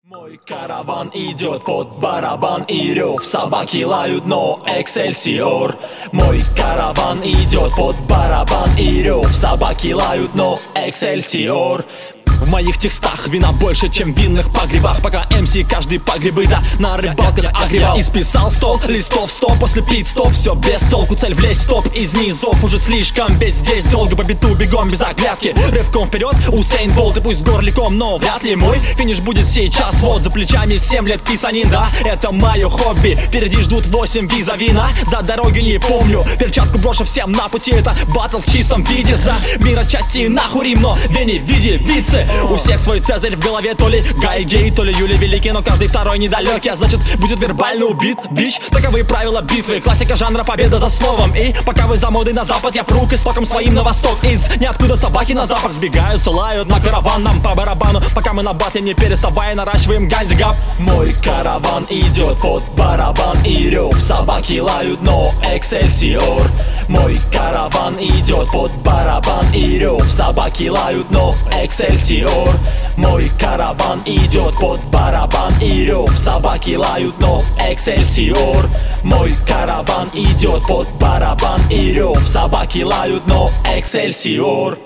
Мой караван идет под барабан и рев. Собаки лают, но Эксельсиор. Мой караван идет под барабан и рев. Собаки лают, но Эксельсиор. В моих текстах вина больше, чем в винных погребах. Пока МС каждый погребы, да, на рыбалках огревал. Исписал 100 листов, 100 после пит-стоп. Все без толку, цель влезть в топ. Из низов уже слишком, ведь здесь долго по биту бегом без оглядки. Рывком вперед, Усейн Болт, и пусть горликом, но вряд ли мой финиш будет сейчас. Вот за плечами 7 лет писанин, да, это мое хобби. Впереди ждут 8 визавина, за дороги не помню. Перчатку брошу всем на пути, это батл в чистом виде. За мир отчасти нахуй Рим, но Вени в виде вице. У всех свой Цезарь в голове, то ли Гай Гей, то ли Юлий Великий, но каждый второй недалекий, а значит будет вербально убит, бич. Таковы правила битвы, классика жанра, победа за словом. И пока вы за модой на запад, я пру к истокам своим на восток. Из ниоткуда собаки на запад сбегаются, лают на караван, нам по барабану. Пока мы на батле не переставая наращиваем гандигап. Мой караван идет под барабан и рев. Собаки лают, но Эксельсиор. Мой караван идет под барабан и рев. Собаки лают, но Эксельсиор. Мой караван идет под барабан и рев. Собаки лают, но Эксельсиор. Мой караван идет под барабан и рев. Собаки лают, но Эксельсиор.